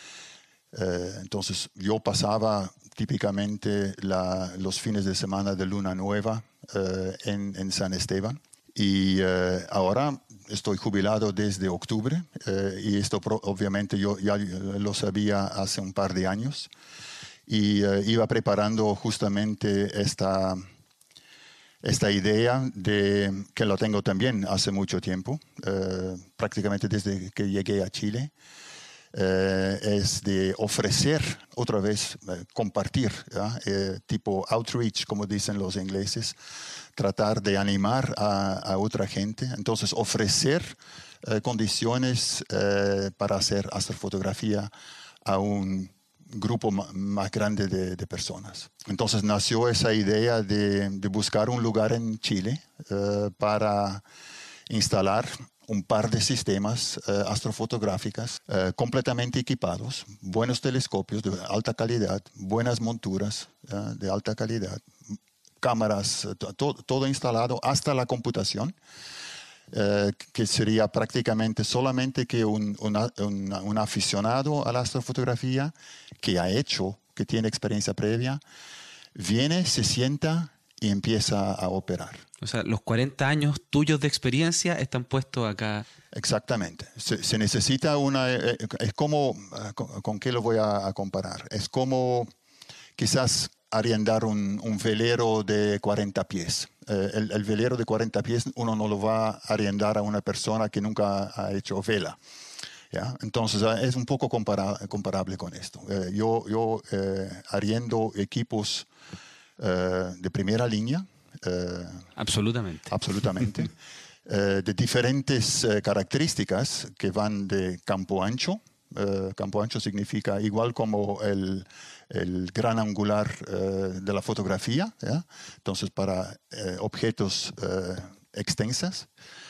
[SPEAKER 3] Uh, entonces yo pasaba típicamente la, los fines de semana de luna nueva uh, en, en San Esteban. Y uh, ahora estoy jubilado desde octubre uh, y esto pro, obviamente yo ya lo sabía hace un par de años y uh, iba preparando justamente esta, esta idea de que lo tengo también hace mucho tiempo, uh, prácticamente desde que llegué a Chile. Uh, es de ofrecer otra vez, uh, compartir, uh, tipo outreach, como dicen los ingleses, tratar de animar a, a otra gente. Entonces, ofrecer uh, condiciones uh, para hacer astrofotografía a un grupo más grande de, de personas. Entonces, nació esa idea de, de buscar un lugar en Chile uh, para instalar un par de sistemas uh, astrofotográficas uh, completamente equipados, buenos telescopios de alta calidad, buenas monturas uh, de alta calidad, cámaras, to todo instalado hasta la computación, uh, que sería prácticamente solamente que un, una, un, un aficionado a la astrofotografía que ha hecho, que tiene experiencia previa, viene, se sienta y empieza a operar.
[SPEAKER 2] O sea, los cuarenta años tuyos de experiencia están puestos acá.
[SPEAKER 3] Exactamente. Se, se necesita una... Eh, es como... Con, ¿Con qué lo voy a, a comparar? Es como quizás arrendar un, un velero de cuarenta pies. Eh, el, el velero de cuarenta pies uno no lo va a arrendar a una persona que nunca ha hecho vela. ¿Ya? Entonces es un poco compara comparable con esto. Eh, yo yo eh, arriendo equipos eh, de primera línea. Uh,
[SPEAKER 2] absolutamente.
[SPEAKER 3] Absolutamente. uh, de diferentes uh, características que van de campo ancho. Uh, campo ancho significa igual como el, el gran angular uh, de la fotografía, ¿ya? Entonces para uh, objetos uh, extensas,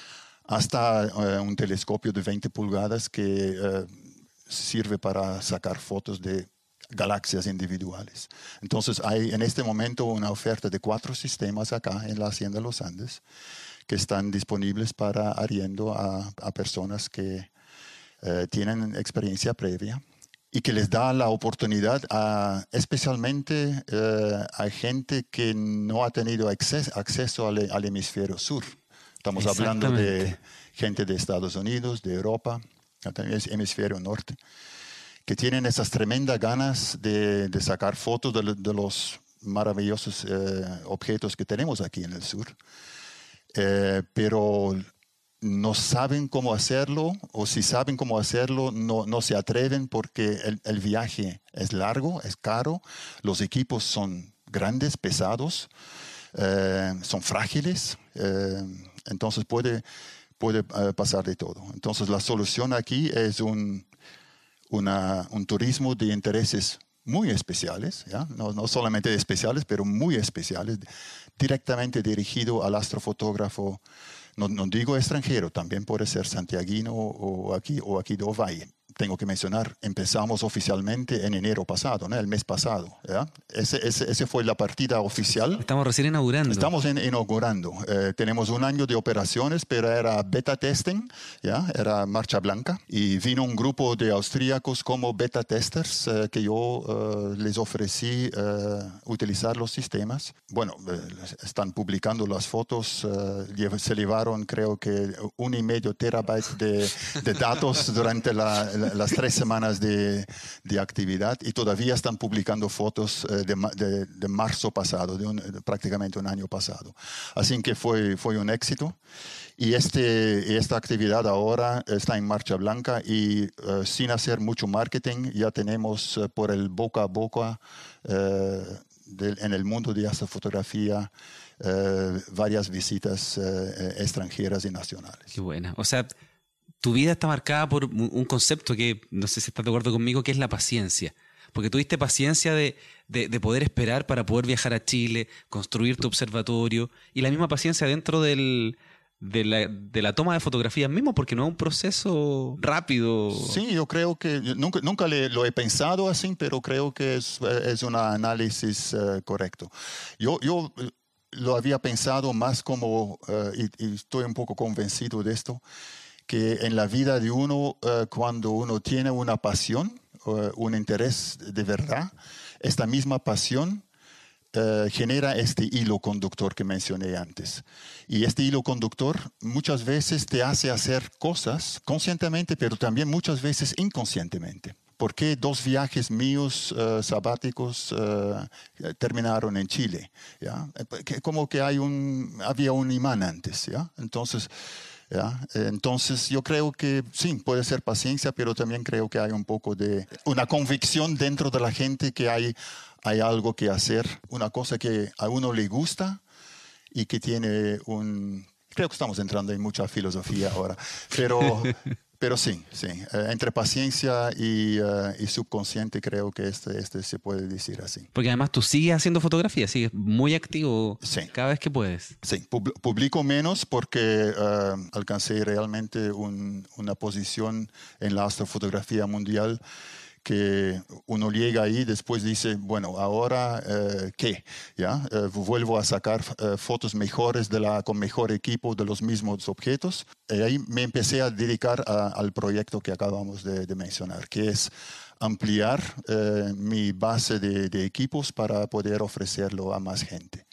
[SPEAKER 3] hasta uh, un telescopio de veinte pulgadas que uh, sirve para sacar fotos de galaxias individuales. Entonces hay en este momento una oferta de cuatro sistemas acá en la Hacienda de los Andes que están disponibles para arriendo a, a personas que eh, tienen experiencia previa y que les da la oportunidad a, especialmente eh, a gente que no ha tenido acceso, acceso al, al hemisferio sur. Estamos hablando de gente de Estados Unidos, de Europa, también es hemisferio norte, que tienen esas tremendas ganas de, de sacar fotos de, de los maravillosos eh, objetos que tenemos aquí en el sur, eh, pero no saben cómo hacerlo, o si saben cómo hacerlo, no, no se atreven porque el, el viaje es largo, es caro, los equipos son grandes, pesados, eh, son frágiles, eh, entonces puede, puede eh, pasar de todo. Entonces la solución aquí es un, una, un turismo de intereses muy especiales, ¿ya? No, no solamente especiales, pero muy especiales, directamente dirigido al astrofotógrafo, no, no digo extranjero, también puede ser santiaguino o aquí, o aquí de Ovalle. Tengo que mencionar, empezamos oficialmente en enero pasado, ¿no? El mes pasado. ¿Ya? Ese, ese, ese fue la partida oficial.
[SPEAKER 2] Estamos recién inaugurando.
[SPEAKER 3] Estamos en, inaugurando. Eh, tenemos un año de operaciones, pero era beta testing, ¿ya? Era marcha blanca. Y vino un grupo de austríacos como beta testers eh, que yo eh, les ofrecí eh, utilizar los sistemas. Bueno, eh, están publicando las fotos. Eh, se llevaron, creo que, un y medio terabyte de, de datos durante la, la las tres semanas de, de actividad y todavía están publicando fotos eh, de, de, de marzo pasado, de, un, de prácticamente un año pasado. Así que fue, fue un éxito. Y este, esta actividad ahora está en marcha blanca y uh, sin hacer mucho marketing ya tenemos uh, por el boca a boca uh, de, en el mundo de astrofotografía uh, varias visitas uh, extranjeras y nacionales.
[SPEAKER 2] Qué buena. O sea, tu vida está marcada por un concepto que, no sé si estás de acuerdo conmigo, que es la paciencia. Porque tuviste paciencia de, de, de poder esperar para poder viajar a Chile, construir tu observatorio, y la misma paciencia dentro del, de, la, de la toma de fotografías mismo, porque no es un proceso rápido.
[SPEAKER 3] Sí, yo creo que, nunca, nunca le, lo he pensado así, pero creo que es, es un análisis uh, correcto. Yo... yo lo había pensado más como, uh, y, y estoy un poco convencido de esto, que en la vida de uno, uh, cuando uno tiene una pasión, uh, un interés de verdad, esta misma pasión uh, genera este hilo conductor que mencioné antes. Y este hilo conductor muchas veces te hace hacer cosas conscientemente, pero también muchas veces inconscientemente. ¿Por qué dos viajes míos uh, sabáticos uh, terminaron en Chile? ¿Ya? Como que hay un, había un imán antes, ¿ya? Entonces... ¿Ya? Entonces yo creo que sí, puede ser paciencia, pero también creo que hay un poco de una convicción dentro de la gente que hay, hay algo que hacer, una cosa que a uno le gusta y que tiene un... Creo que estamos entrando en mucha filosofía ahora, pero... Pero sí, sí. Eh, entre paciencia y, uh, y subconsciente creo que este, este se puede decir así.
[SPEAKER 2] Porque además tú sigues haciendo fotografía, sigues muy activo
[SPEAKER 3] sí.
[SPEAKER 2] cada vez que puedes.
[SPEAKER 3] Sí, Pub- publico menos porque uh, alcancé realmente un, una posición en la astrofotografía mundial que uno llega ahí y después dice, bueno, ahora, eh, ¿qué? ¿Ya? Eh, vuelvo a sacar eh, fotos mejores de la, con mejor equipo de los mismos objetos. Y ahí me empecé a dedicar a, al proyecto que acabamos de, de mencionar, que es ampliar eh, mi base de, de equipos para poder ofrecerlo a más gente.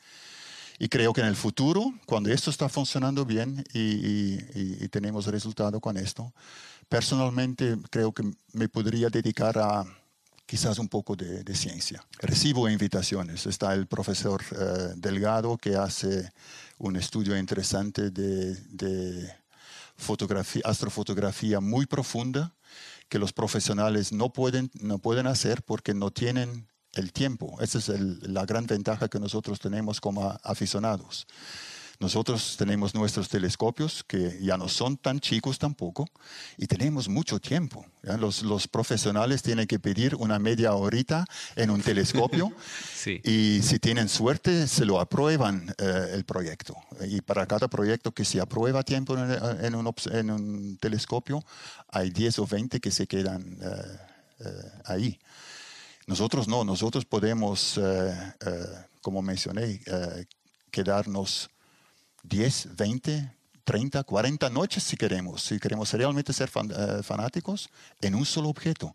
[SPEAKER 3] Y creo que en el futuro, cuando esto está funcionando bien y, y, y tenemos resultado con esto, personalmente creo que me podría dedicar a quizás un poco de, de ciencia. Recibo invitaciones. Está el profesor uh, Delgado que hace un estudio interesante de, de fotografía, astrofotografía muy profunda que los profesionales no pueden, no pueden hacer porque no tienen el tiempo. Esa es el, la gran ventaja que nosotros tenemos como aficionados. Nosotros tenemos nuestros telescopios que ya no son tan chicos tampoco y tenemos mucho tiempo. ¿Ya? Los, los profesionales tienen que pedir una media horita en un telescopio
[SPEAKER 2] sí.
[SPEAKER 3] Y si tienen suerte se lo aprueban eh, el proyecto. Y para cada proyecto que se aprueba a tiempo en, en, un, en un telescopio hay diez o veinte que se quedan eh, eh, ahí. Nosotros no, nosotros podemos, eh, eh, como mencioné, eh, quedarnos diez, veinte, treinta, cuarenta noches si queremos, si queremos realmente ser fan, uh, fanáticos en un solo objeto.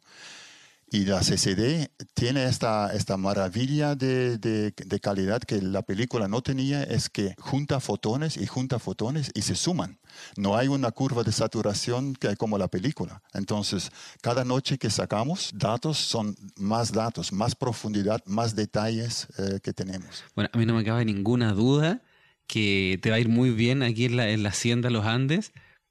[SPEAKER 3] Y la C C D tiene esta, esta maravilla de, de, de calidad que la película no tenía, es que junta fotones y junta fotones y se suman. No hay una curva de saturación que hay como la película. Entonces, cada noche que sacamos datos son más datos, más profundidad, más detalles eh, que tenemos.
[SPEAKER 2] Bueno, a mí no me cabe ninguna duda que te va a ir muy bien aquí en la, en la Hacienda Los Andes,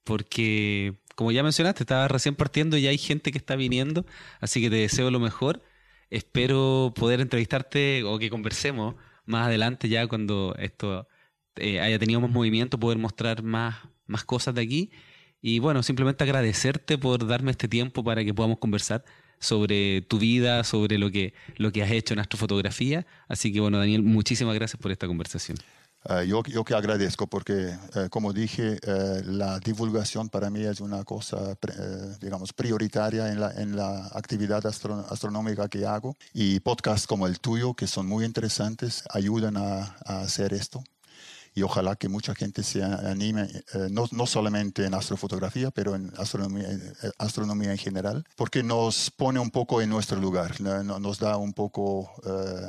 [SPEAKER 2] porque, como ya mencionaste, estabas recién partiendo y hay gente que está viniendo, así que te deseo lo mejor. Espero poder entrevistarte o que conversemos más adelante ya cuando esto eh, haya tenido más movimiento, poder mostrar más, más cosas de aquí. Y bueno, simplemente agradecerte por darme este tiempo para que podamos conversar sobre tu vida, sobre lo que, lo que has hecho en astrofotografía. Así que bueno, Daniel, muchísimas gracias por esta conversación.
[SPEAKER 3] Uh, yo, yo que agradezco porque, uh, como dije, uh, la divulgación para mí es una cosa, uh, digamos, prioritaria en la, en la actividad astro astronómica que hago. Y podcasts como el tuyo, que son muy interesantes, ayudan a, a hacer esto. Y ojalá que mucha gente se anime, eh, no, no solamente en astrofotografía, pero en astronomía, eh, astronomía en general, porque nos pone un poco en nuestro lugar, ¿no? Nos da un poco eh,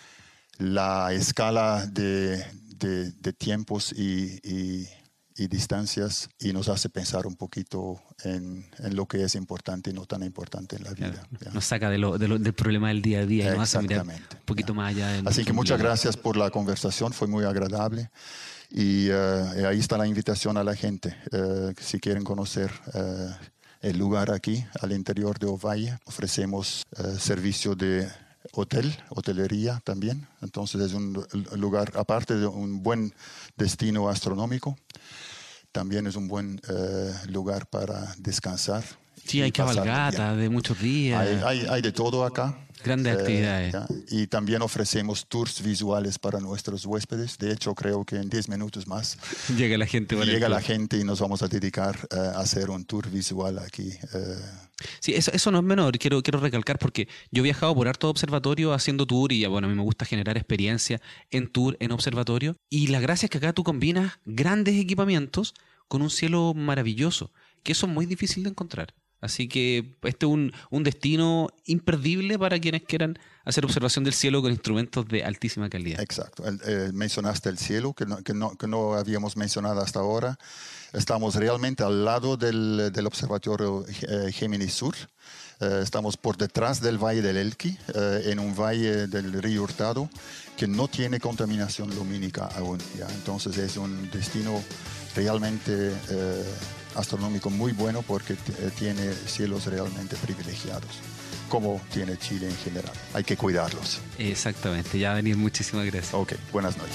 [SPEAKER 3] la escala de, de, de tiempos y, y, y distancias y nos hace pensar un poquito en, en lo que es importante y no tan importante en la vida.
[SPEAKER 2] Claro, nos saca de lo, de lo, del problema del día a día y nos hace mirar un poquito
[SPEAKER 3] ya.
[SPEAKER 2] más allá. De
[SPEAKER 3] Así que muchas gracias por la conversación, fue muy agradable. Y uh, ahí está la invitación a la gente. Uh, si quieren conocer uh, el lugar aquí, al interior de Ovalle, ofrecemos uh, servicio de hotel, hotelería también. Entonces es un lugar, aparte de un buen destino astronómico, también es un buen uh, lugar para descansar.
[SPEAKER 2] Sí, hay cabalgata de muchos días.
[SPEAKER 3] Hay, hay, hay de todo acá.
[SPEAKER 2] Grandes eh, actividades.
[SPEAKER 3] ¿ya? Y también ofrecemos tours visuales para nuestros huéspedes. De hecho, creo que en diez minutos más
[SPEAKER 2] llega la gente.
[SPEAKER 3] Llega la gente y nos vamos a dedicar uh, a hacer un tour visual aquí. Uh.
[SPEAKER 2] Sí, eso, eso no es menor. Quiero, quiero recalcar porque yo he viajado por harto observatorio haciendo tour y bueno, a mí me gusta generar experiencia en tour, en observatorio. Y la gracia es que acá tú combinas grandes equipamientos con un cielo maravilloso, que eso es muy difícil de encontrar. Así que este es un, un destino imperdible para quienes quieran hacer observación del cielo con instrumentos de altísima calidad.
[SPEAKER 3] Exacto. El, eh, mencionaste el cielo, que no, que, no, que no habíamos mencionado hasta ahora. Estamos realmente al lado del, del observatorio eh, Géminis Sur. Eh, estamos por detrás del Valle del Elqui, eh, en un valle del río Hurtado que no tiene contaminación lumínica aún. ¿ya? Entonces es un destino realmente eh, astronómico muy bueno porque tiene cielos realmente privilegiados, como tiene Chile en general. Hay que cuidarlos.
[SPEAKER 2] Exactamente. Ya, Daniel, muchísimas gracias.
[SPEAKER 3] Ok, buenas noches.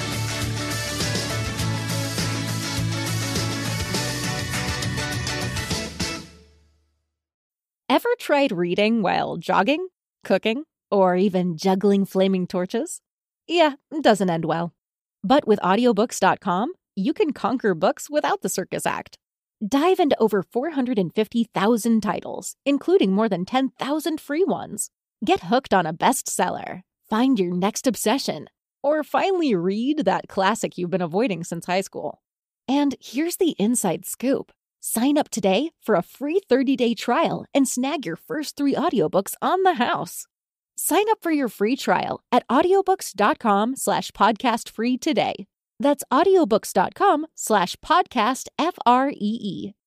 [SPEAKER 4] Ever tried reading while jogging, cooking, or even juggling flaming torches? Yeah, it doesn't end well. But with audiobooks dot com, you can conquer books without the circus act. Dive into over four hundred fifty thousand titles, including more than ten thousand free ones. Get hooked on a bestseller, find your next obsession, or finally read that classic you've been avoiding since high school. And here's the inside scoop. Sign up today for a free thirty-day trial and snag your first three audiobooks on the house. Sign up for your free trial at audiobooks dot com slash podcast free today. That's audiobooks dot com slash podcast F R E E.